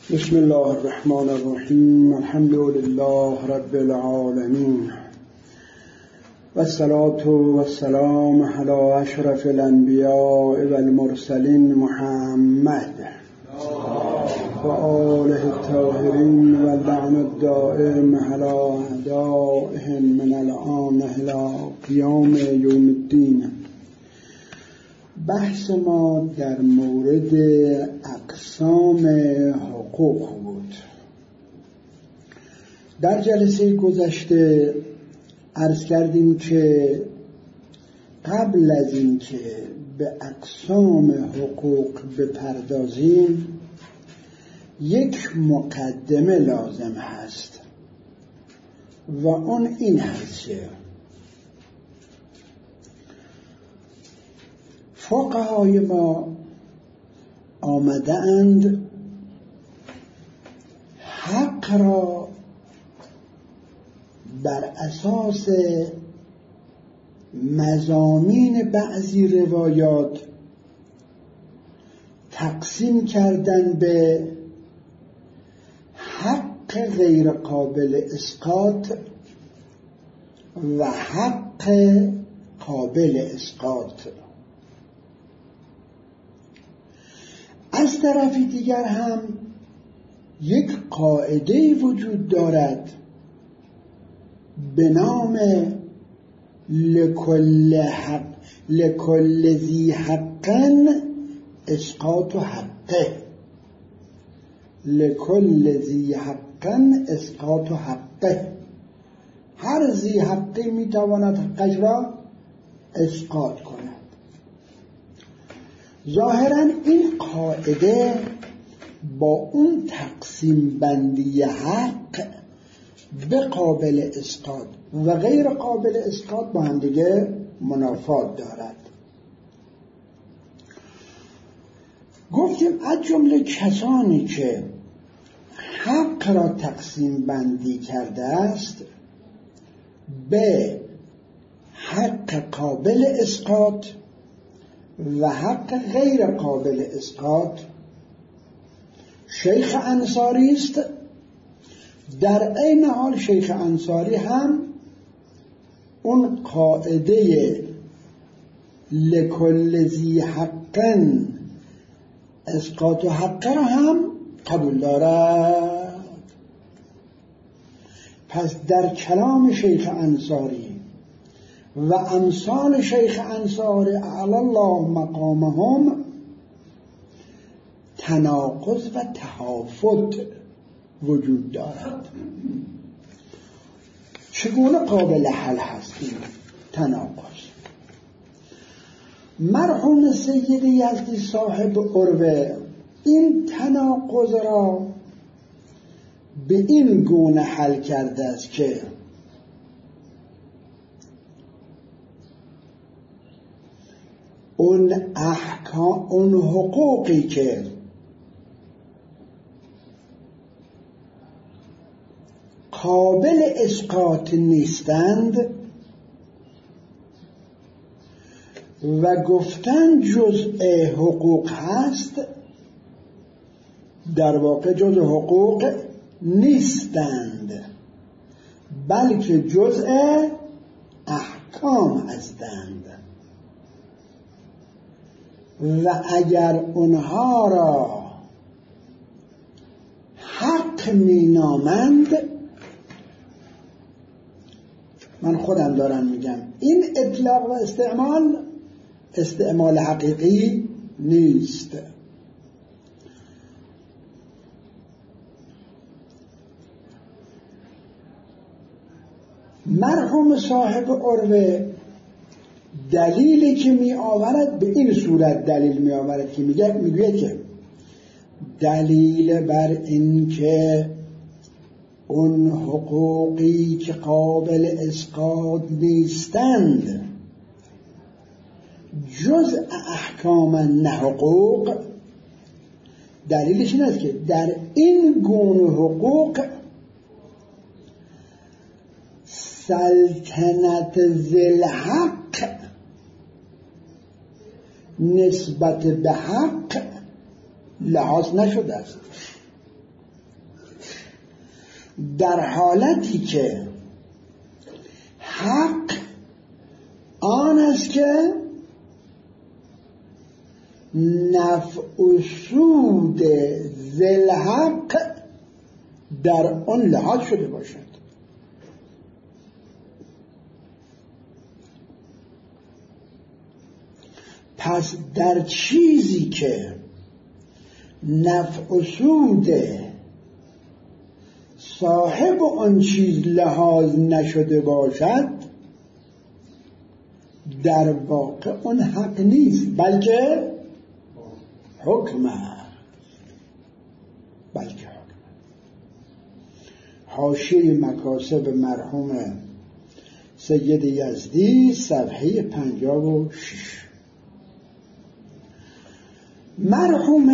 بسم الله الرحمن الرحیم. الحمد لله رب العالمین و الصلاة و السلام علی اشرف الانبیاء و المرسلین محمد و آله الطاهرین و اللعن الدائم علی اعدائهم من الآن الی قیام یوم الدین. بحث ما در مورد اقسام حقوق بود. در جلسه گذشته عرض کردیم که قبل از این که به اقسام حقوق بپردازیم یک مقدمه لازم هست و اون این هست که فقهای ما آمده اند حق را بر اساس مضامین بعضی روایات تقسیم کردن به حق غیر قابل اسقاط و حق قابل اسقاط. از طرف دیگر هم یک قاعده وجود دارد به نام لکل ذی حقن اسقاط حقه. لکل ذی حقن اسقاط حقه. هر ذی حقی میتواند حقش را اسقاط کند. ظاهراً این قاعده با اون تقسیم بندی حق به قابل اسقاط و غیر قابل اسقاط با هم دیگه منافات دارد. گفتیم از جمله کسانی که حق را تقسیم بندی کرده است به حق قابل اسقاط و حق غیر قابل اسقاط شیخ انصاری است. در عین حال شیخ انصاری هم اون قاعده لکل ذی حقن اسقاط و حق را هم قبول دارد. پس در کلام شیخ انصاری و امثال شیخ انصاری اعلی الله مقامهم تناقض و تهافت وجود دارد. چگونه قابل حل هست این تناقض؟ مرحوم سید یزدی صاحب عروه این تناقض را به این گونه حل کرده است که اون حقوقی که قابل اسقاط نیستند و گفتن جزء حقوق هست، در واقع جزء حقوق نیستند بلکه جزء احکام هستند و اگر اونها را حق مینامند، من خودم دارم میگم این اطلاق و استعمال حقیقی نیست. مرحوم صاحب عروه دلیلی که می آورد به این صورت دلیل می آورد که میگوید که دلیل بر این که اون حقوقی که قابل اسقاط نیستند جزء احکام نه حقوق، دلیلش این است که در این گونه حقوق سلطنت ذی الحق نسبت به حق لحاظ نشده است. در حالتی که حق آن است که نفع و سود ذی الحق در آن لحاظ شده باشد. پس در چیزی که نفع و سود صاحب آن چیز لحاظ نشده باشد در واقع اون حق نیست، بلکه حکم. حاشیه مکاسب مرحوم سید یزدی صفحه 56. مرحوم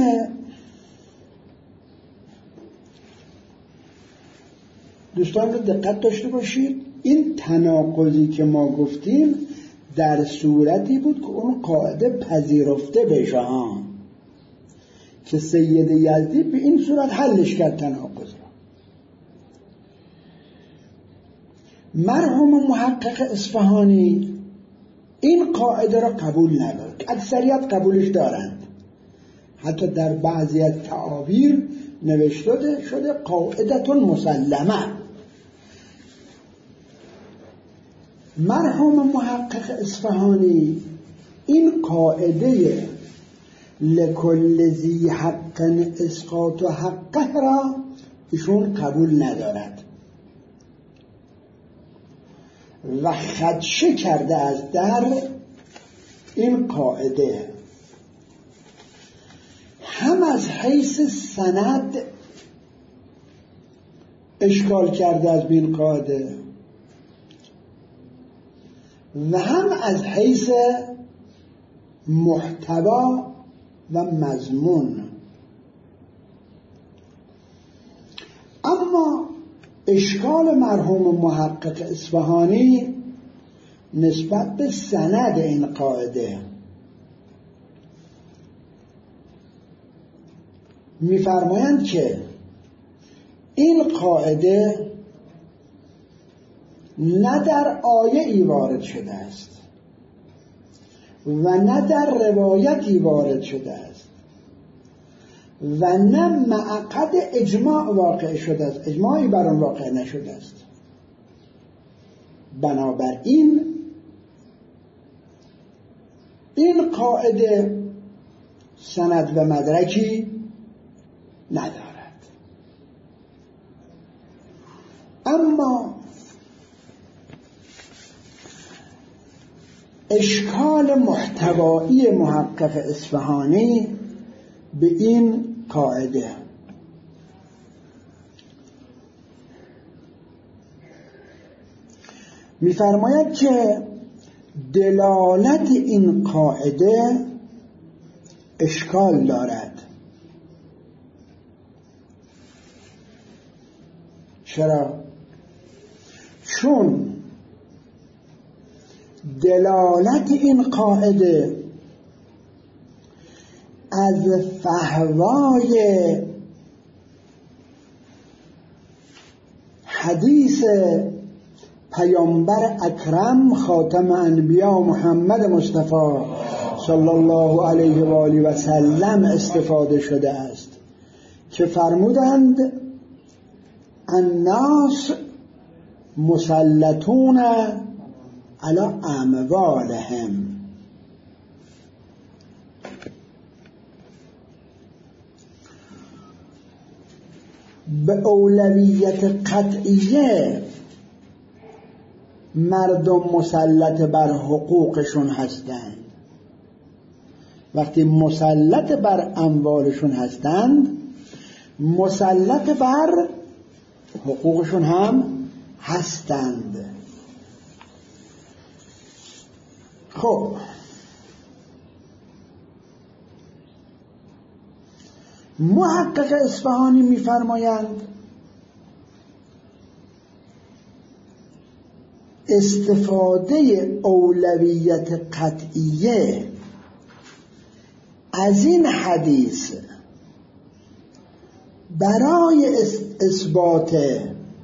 دوستان رو دقت داشته باشید، این تناقضی که ما گفتیم در صورتی بود که اون قاعده پذیرفته بشه که سید یزدی به این صورت حلش کرد تناقض را. مرحوم محقق اصفهانی این قاعده را قبول ندارد، اکثریت قبولش دارند، حتی در بعضی از تعابیر نوشته شده قاعدتون مسلمه. مرحوم محقق اصفهانی این قاعده لکل ذی حق اسقاط حقه را ایشون قبول ندارد و خدشه کرده از در این قاعده، هم از حیث سند اشکال کرده از این قاعده و هم از حیث محتوا و مضمون. اما اشکال مرحوم محقق اصفهانی نسبت به سند این قاعده، می‌فرمایند که این قاعده نه در آیه‌ای وارد شده است و نه در روایتی وارد شده است و نه معقد اجماع واقع شده است، اجماعی بر آن واقع نشده است. بنابراین این قاعده سند و مدرکی ندارد. اما اشکال محتوایی محقق اصفهانی به این قاعده، می‌فرماید که دلالت این قاعده اشکال دارد. چرا؟ چون دلالت این قاعده از فحوای حدیث پیامبر اکرم خاتم انبیا محمد مصطفی صلی الله علیه و آله و سلم استفاده شده است که فرمودند الناس مسلطون علی اموالهم. به اولویت قطعیه مردم مسلط بر حقوقشون هستند. وقتی مسلط بر اموالشون هستند مسلط بر حقوقشون هم هستند. خب محقق اصفهانی می‌فرمایند استفاده اولویت قطعیه از این حدیث برای اثبات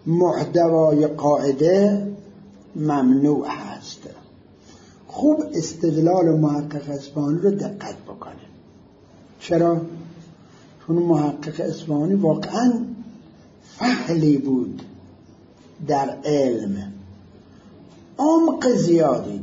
محتوای قاعده ممنوع هست. خوب استدلال محقق اصفهانی رو دقت بکنه. چرا؟ چون محقق اصفهانی واقعا فحلی بود در علم، عمق زیادی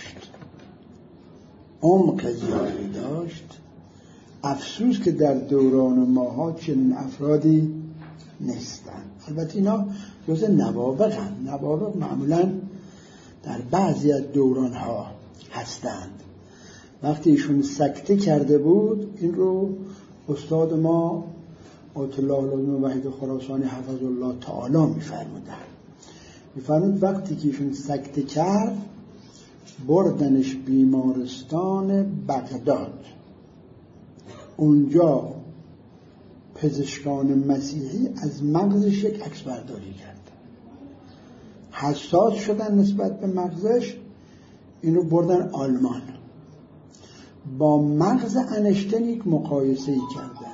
داشت. افسوس که در دوران ماها چنین افرادی نیستن. البته اینا جز نوابق معمولا در بعضی از دورانها هستند. وقتی ایشون سکته کرده بود، این رو استاد ما آیت الله علامه وحید خراسانی حفظ الله تعالی میفرمود وقتی که ایشون سکته کرد بردنش بیمارستان بغداد. اونجا پزشکان مسیحی از مغزش یک عکس برداری کرد، حساس شدن نسبت به مغزش، اینو بردن آلمان، با مغز انشتین یک مقایسه‌ای کردن،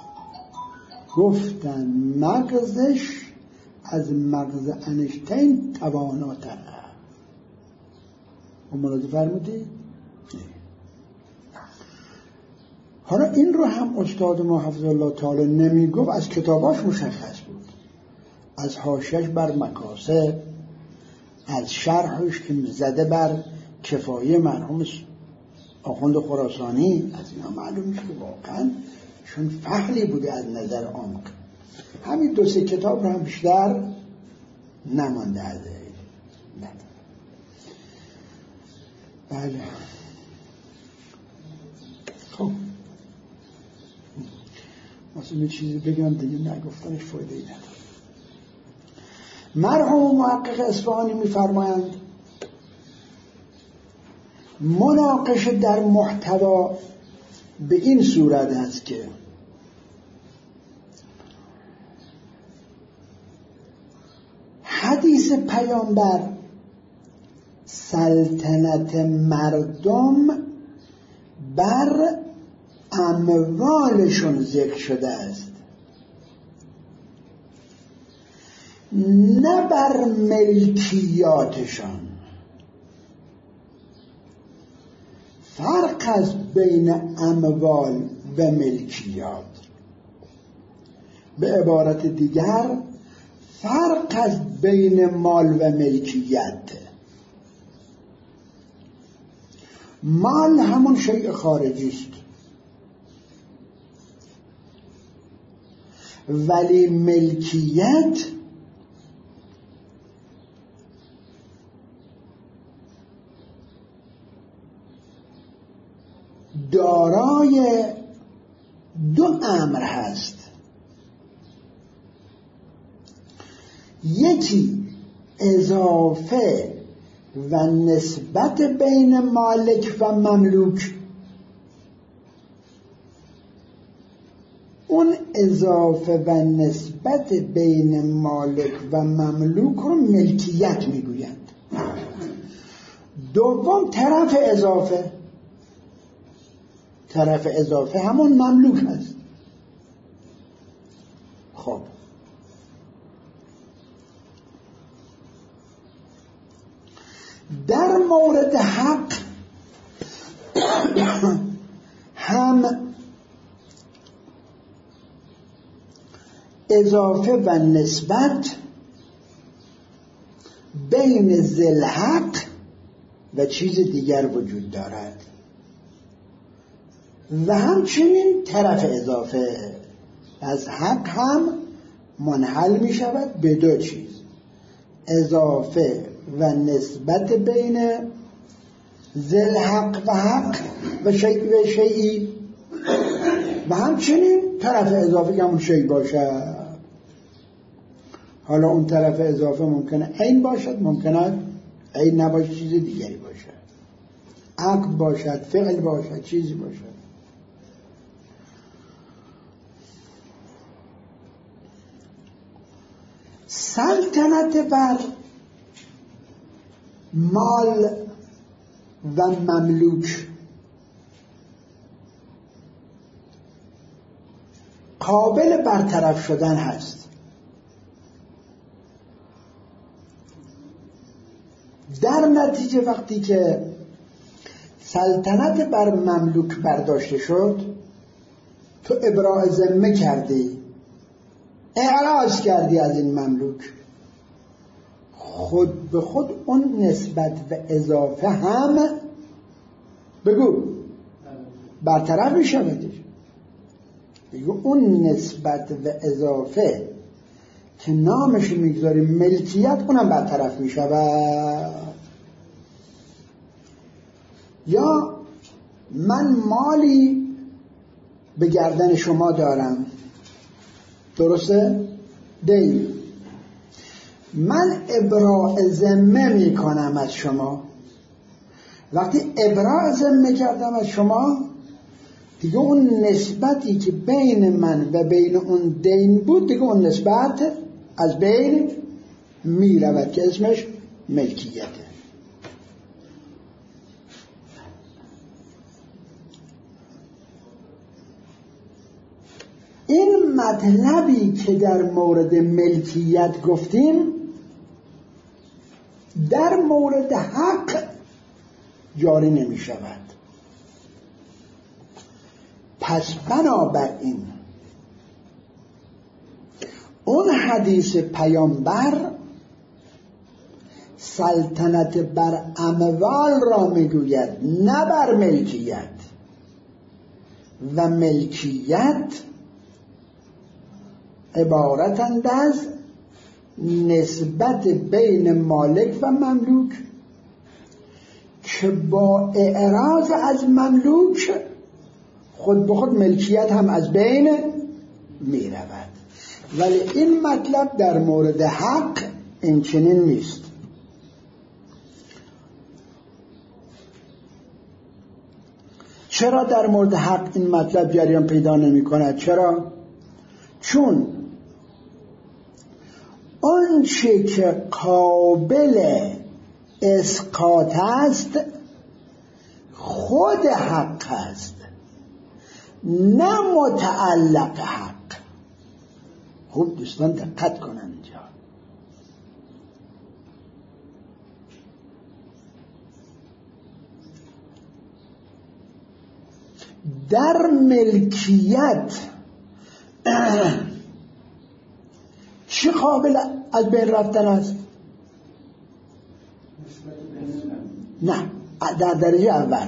گفتن مغزش از مغز انشتین تواناتره. ملاحظه فرمودی؟ حالا این رو هم استاد ما حفظ الله تعالی نمیگفت، از کتاباش مشخص بود، از حاشیه‌اش بر مکاسب، از شرحش که زده بر کفایه مرحوم آخوند خراسانی، از اینا معلوم میشه که واقعا چون فحلی بوده از نظر عمق. همین 2-3 کتاب رو هم بیشتر نمانده از بله. خب مثلا یه چیزی بگم دیگه نگفتنش فایده ای نداره. مرحوم محقق اصفهانی میفرمایند مناقشه در محتوا به این صورت است که حدیث پیامبر سلطنت مردم بر اموالشون ذکر شده است، نه بر ملکیاتشان. فرق است بین اموال و ملکیات. به عبارت دیگر فرق است بین مال و ملکیت. مال همون شیء خارجی است، ولی ملکیت دارای 2 امر هست. یکی اضافه و نسبت بین مالک و مملوک. اون اضافه و نسبت بین مالک و مملوک رو ملکیت میگویند. دوم طرف اضافه. طرف اضافه همون مملوک هست. خب در مورد حق هم اضافه و نسبت بین ذی الحق و چیز دیگر وجود دارد و همچنین طرف اضافه از حق هم منحل می شود به 2 چیز: اضافه و نسبت بین ذی الحق و حق و شیئی و همچنین طرف اضافه که همون شیء باشه. حالا اون طرف اضافه ممکنه عین باشد، ممکنه عین نباشه، چیز دیگری باشد، عقل باشد، فعل باشد، چیزی باشد. سلطنت بر مال و مملوک قابل برطرف شدن هست. در نتیجه وقتی که سلطنت بر مملوک برداشته شد، تو ابراء ذمه کردی، اعراض کردی از این مملوک، خود به خود اون نسبت و اضافه هم بگو برطرف می شود. اون نسبت و اضافه که نامش میگذاریم ملکیت، اونم برطرف می شود. یا من مالی به گردن شما دارم، درسته؟ دین، من ابراء ذمه می کنم از شما. وقتی ابراء ذمه کردم از شما، دیگه اون نسبتی که بین من و بین اون دین بود، دیگه اون نسبت از بین می رود که اسمش ملکیته. این مطلبی که در مورد ملکیت گفتیم در مورد حق جاری نمی شود. پس بنابراین اون حدیث پیامبر سلطنت بر اموال را میگوید، نه بر ملکیت، و ملکیت عبارتند از نسبت بین مالک و مملوک که با اعراض از مملوک خود به خود ملکیت هم از بین می رود. ولی این مطلب در مورد حق این چنین نیست. چرا در مورد حق این مطلب جریان پیدا نمی کند؟ چرا؟ چون اون چه که قابل اسقاط است خود حق است، نه متعلق حق. خوب دوستان دقت کنن اینجا. در ملکیت چه قابل از بین رفتن است؟ نه، در درجه اول،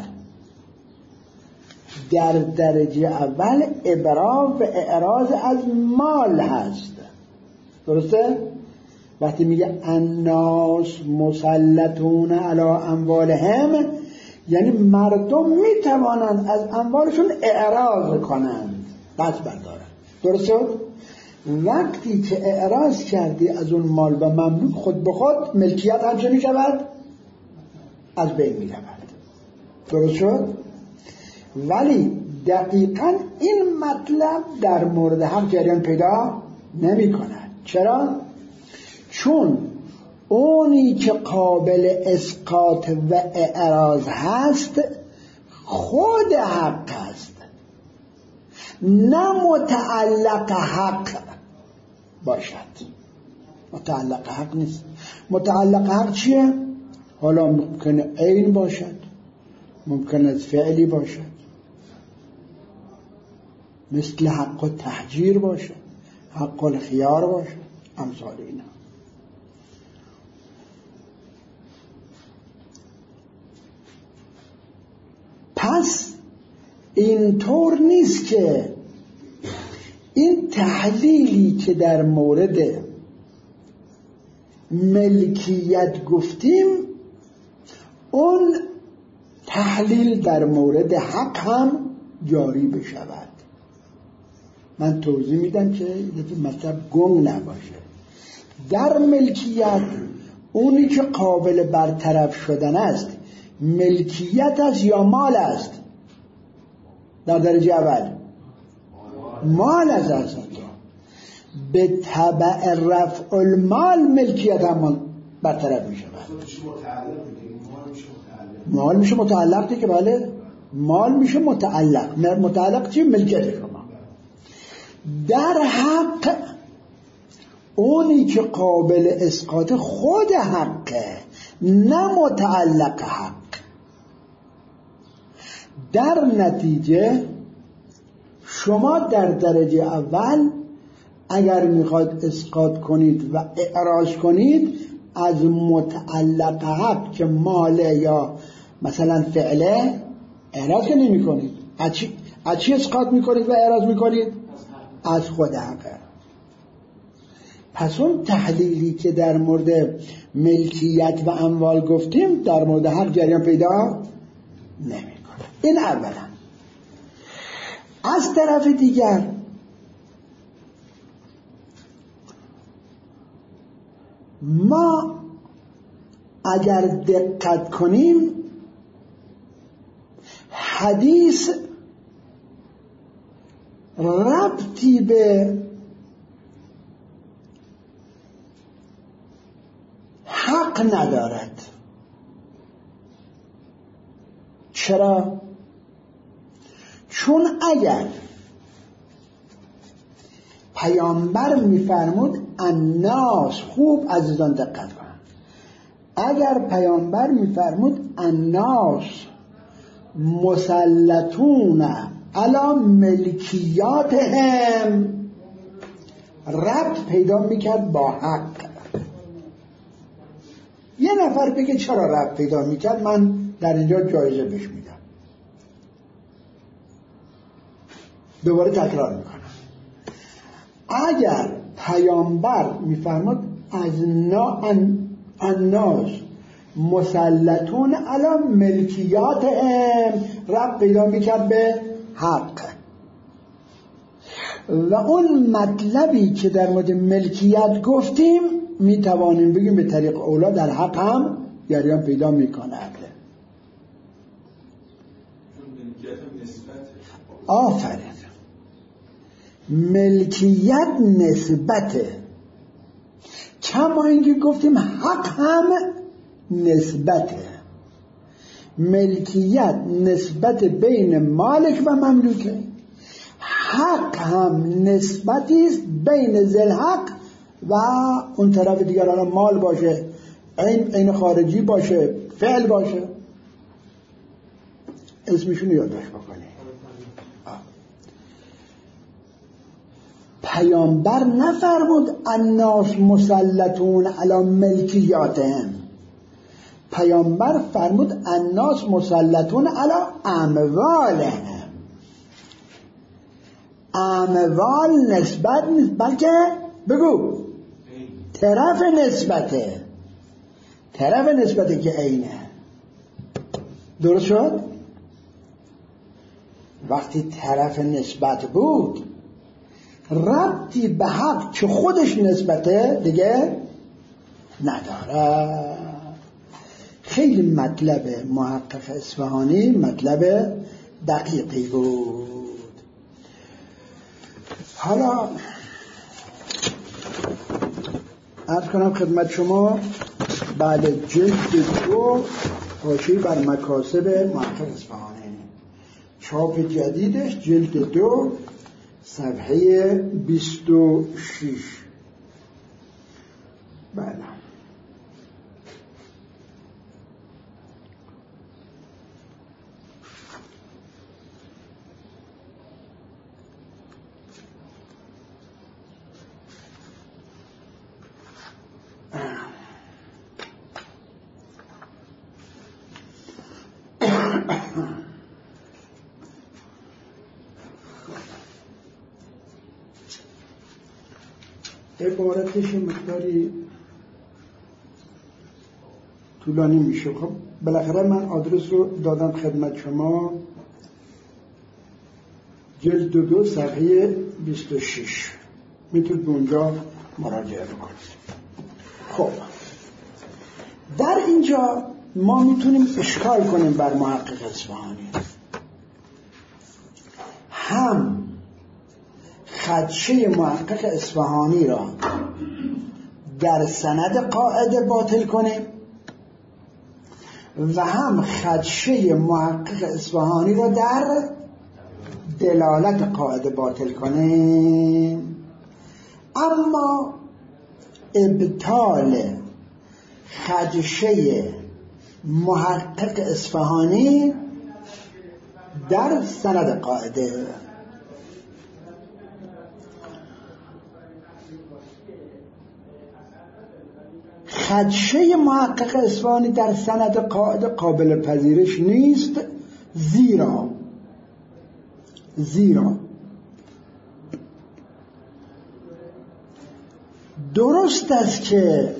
در درجه اول ابراء و اعراض از مال هست. درسته؟ وقتی میگه الناس مسلطون علی اموالهم، یعنی مردم میتوانند از اموالشون اعراض کنند، دست بردارند. درسته؟ وقتی که اعراض کردی از اون مال و مملوک، خود به خود ملکیت هم چه می شود؟ از بین می رود. درست شد؟ ولی دقیقاً این مطلب در مورد حق جریان پیدا نمی کند. چرا؟ چون اونی که قابل اسقاط و اعراض هست خود حق هست، نه متعلق حق باشد. متعلق حق نیست. متعلق حق چیه؟ حالا ممکنه عین باشد، ممکنه از فعلی باشد، مثل حق التحجیر باشد، حق الخیار باشد، امثال اینا. پس اینطور نیست که این تحلیلی که در مورد ملکیت گفتیم اون تحلیل در مورد حق هم جاری بشود. من توضیح میدم که مطلب گنگ نباشه. در ملکیت اونی که قابل برطرف شدن است ملکیت است یا مال است؟ در درجه اول مال است. به تبع رفع المال ملکیت هم برطرف می شود. مال میشه متعلق دیگه. بله، مال میشه متعلق. متعلق چیه؟ ملکیت شما. در حق اونی که قابل اسقاط خود حقه، نه متعلق حق. در نتیجه شما در درجه اول اگر میخواید اسقاط کنید و اعراض کنید از متعلق حق که ماله یا مثلا فعله اعراض که نمی کنید. از چی اسقاط میکنید و اعراض میکنید؟ از خود حقه. پس اون تحلیلی که در مورد ملکیت و اموال گفتیم در مورد حق جریان پیدا نمیکنه. این اولا. از طرف دیگر ما اگر دقت کنیم حدیث ربطی به حق ندارد. چرا؟ چون اگر پیامبر میفرمود الناس، خوب عزیزان دقت کنن، اگر پیامبر میفرمود الناس مسلطون علی ملکیاتهم، ربط پیدا میکرد با حق. یه نفر بگه چرا ربط پیدا میکرد، من در اینجا جایزه بهش میدم. دوباره تکرار میکنم، اگر پیامبر میفرماد الناس مسلطون علی ملکیاتهم، ربط پیدا میکرد به حق. و اون مطلبی که در مورد ملکیت گفتیم میتوانیم بگیم به طریق اولا در حق هم جریان پیدا میکند. آفرین. ملکیت نسبته، کما اینکه گفتیم حق هم نسبته. ملکیت نسبت بین مالک و مملوکه، حق هم نسبتی است بین ذی الحق و اون طرف دیگر، حالا مال باشه، عین خارجی باشه، فعل باشه، اسمشون یادداشت بکنی. پیامبر نفرمود الناس مسلطون علی ملکیاتهم، پیامبر فرمود الناس مسلطون علی اموالهم. اموال نسبت نیست، بلکه بگو طرف نسبته که عینه. درست شد؟ وقتی طرف نسبت بود ربطی به حق که خودش نسبته دیگه نداره. خیلی مطلب محقق اصفهانی مطلب دقیقی بود. حالا عرض کنم خدمت شما، بعد جلد 2 حاشیه بر مکاسب محقق اصفهانی، چاپ جدیدش جلد 2 صفحه 26. بله. عبارتش مقداری طولانی میشه. خب بالاخره من آدرس رو دادم خدمت شما، جلد 2 صفحه 26، میتونید به اونجا مراجعه بکنید. خب در اینجا ما میتونیم اشکال کنیم بر محقق اصفهانی. هم خدشه محقق اصفهانی را در سند قاعده باطل کنیم و هم خدشه محقق اصفهانی را در دلالت قاعده باطل کنیم. اما ابطال خدشه محقق اصفهانی در سند قاعده. خدشه محقق اصفهانی در سند قاعده قابل پذیرش نیست، زیرا درست است که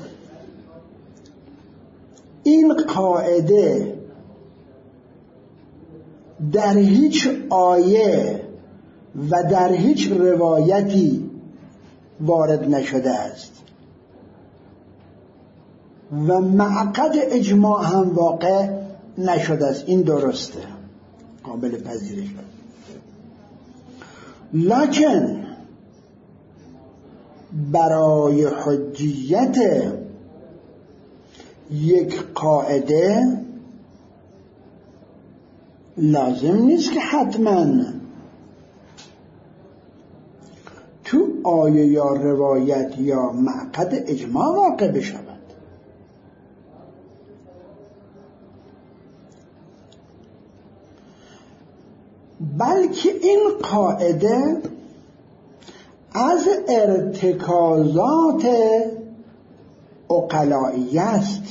این قاعده در هیچ آیه و در هیچ روایتی وارد نشده است و معقد اجماع هم واقع نشده است. این درسته، قابل پذیرش. لکن برای حجیت یک قاعده لازم نیست که حتما تو آیه یا روایت یا معقد اجماع واقع بشود، بلکه این قاعده از ارتکازات عقلایی است،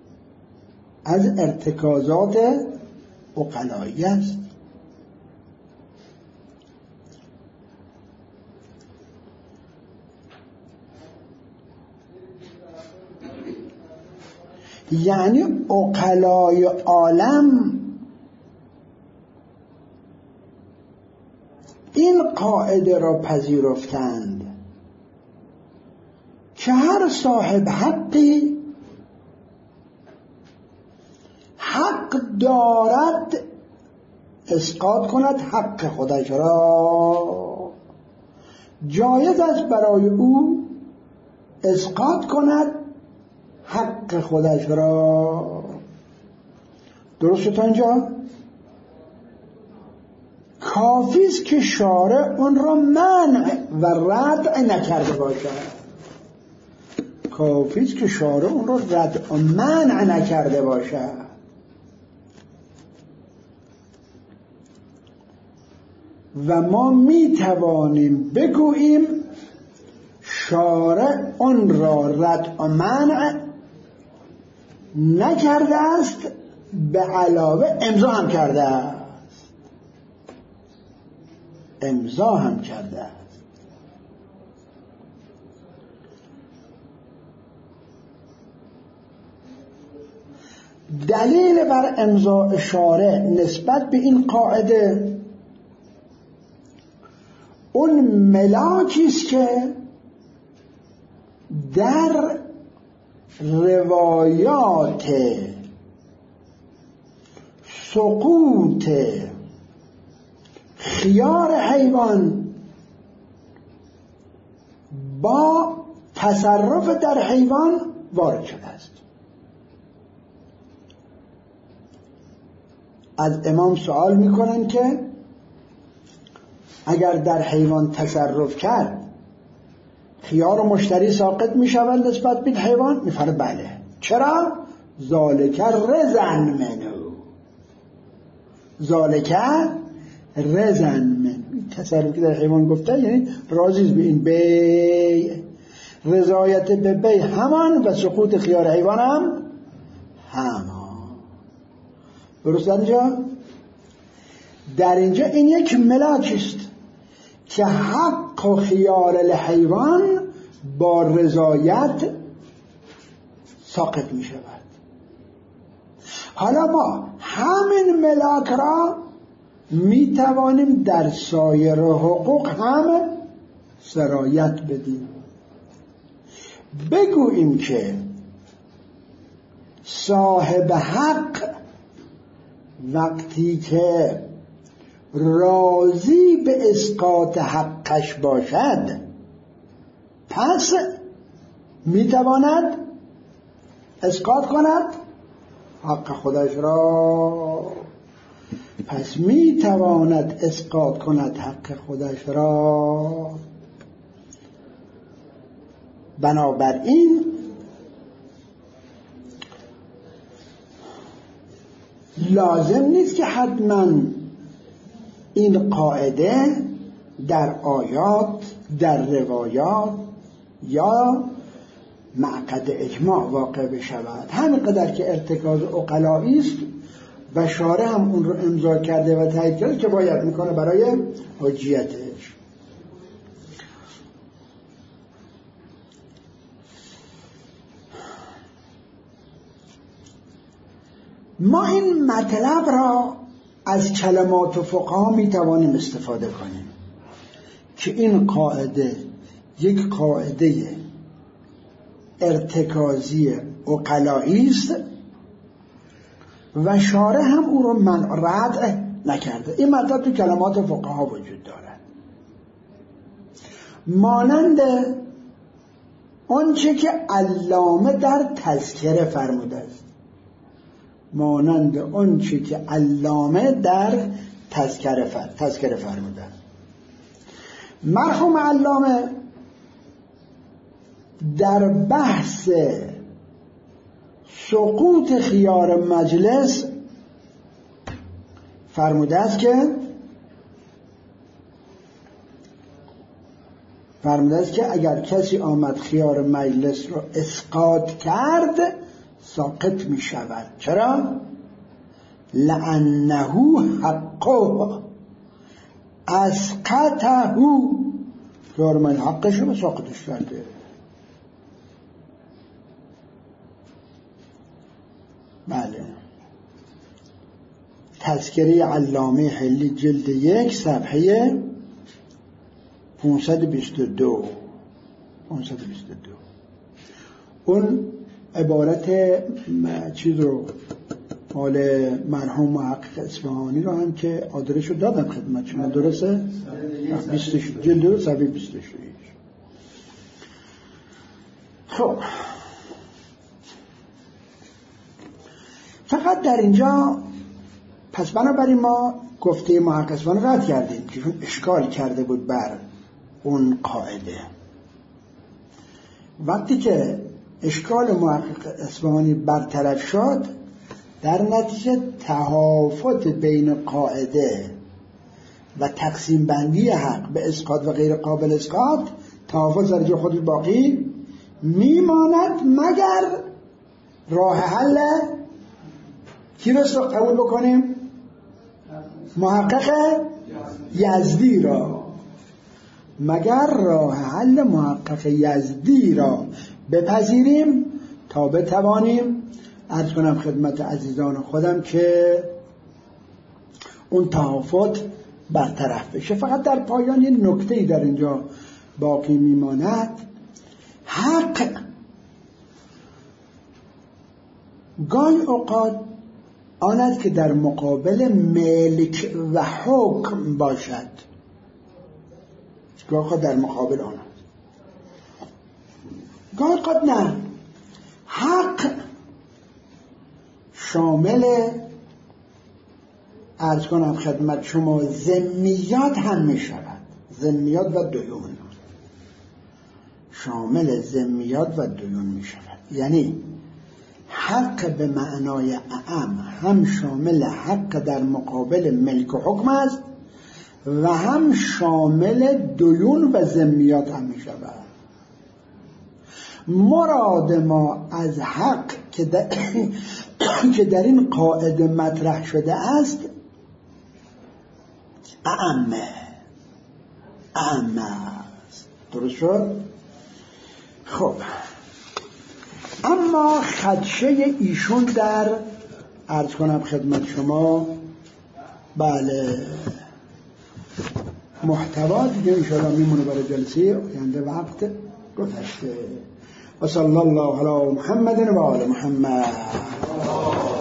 یعنی عقلای عالم این قاعده را پذیرفتند که هر صاحب حقی حق دارد اسقاط کند حق خودش را، جایز است برای او اسقاط کند حق خودش را. درسته تا اینجا؟ کافی است که شارع اون را منع و ردع نکرده باشد. و ما می توانیم بگوییم شارع اون را ردع و منع نکرده است، به علاوه امضا هم کرده است. دلیل بر امضاء شارع نسبت به این قاعده اون ملاکی است که در روایات سقوط خیار حیوان با تصرف در حیوان وارد شده است. از امام سوال میکنن که اگر در حیوان تصرف کرد خیار و مشتری ساقط میشود نسبت به حیوان؟ میفرماید بله. چرا؟ ذالک رزن من تصرف که در حیوان گفته یعنی راضی به این بیع، رضایت به بیع همان و سقوط خیار حیوان هم همان. درست در اینجا این یک ملاک است که حق و خیار الحیوان با رضایت ساقط می شود. حالا ما همین ملاک را می توانیم در سایر حقوق هم سرایت بدیم. بگوییم که صاحب حق وقتی که راضی به اسقاط حقش باشد پس میتواند اسقاط کند حق خودش را. بنابراین لازم نیست که حتما این قاعده در آیات، در روایات یا معقد اجماع واقع بشود. همینقدر که ارتکاز عقلائی است و شارع هم اون رو امضا کرده و تایید کرده که باید میکنه برای حجیتش. ما این مطلب را از کلمات فقها می توانیم استفاده کنیم که این قاعده یک قاعده ارتکازی عقلائی است و شارع هم او رو رد نکرده. این مطلب تو کلمات فقها وجود دارد، مانند آنچه که علامه در تذکره فرموده است، مانند آنچه که علامه در تذکره فرموده است. مرحوم علامه در بحث سقوط خیار مجلس فرموده است که اگر کسی آمد خیار مجلس رو اسقاط کرد ساقط می شود. چرا؟ لأنه حقه اسقطه، خیار مجلس حقش رو ساقطش کرده. بله، تذکره علامه حلی جلد 1 صفحه 522. اون عبارت چیز رو مال مرحوم محقق اصفهانی رو هم که آدرس رو دادم خدمت شما، درسته؟ 26 جلد رو صفحه 26. خب فقط در اینجا پس بنابراین ما گفته محقق اصفهانی رد کردیم که چون اشکال کرده بود بر اون قاعده. وقتی که اشکال محقق اصفهانی برطرف شد، در نتیجه تهافت بین قاعده و تقسیم بندی حق به اسقاط و غیر قابل اسقاط، تهافت در جای خودش باقی میماند مگر راه حل کی رو قبول بکنیم؟ محقق یزدی را. مگر راه حل محقق یزدی را بپذیریم تا بتوانیم عرض کنم خدمت عزیزان خودم که اون تهافت برطرف بشه. فقط در پایان یه نکته‌ای در اینجا باقی میماند. حق گاهی اوقات آن است که در مقابل ملک و حکم باشد، گاهی اوقات در مقابل آن است، گاهی اوقات نه. حق شامل عرض کنم خدمت شما ذمیات هم می شود، ذمیات و دیون، شامل ذمیات و دیون می شود. یعنی حق به معنای اعم هم شامل حق در مقابل ملک و حکم است و هم شامل دیون و ذمیات هم می شود. مراد ما از حق که در این قاعده مطرح شده است اعمه است. درست شد؟ خب اما خدشه ایشون در عرض کنم خدمت شما بله محتوا دیگه انشاءالله میمونه برای جلسه آینده، وقت گذشته. و صلی الله علی محمد و آل محمد.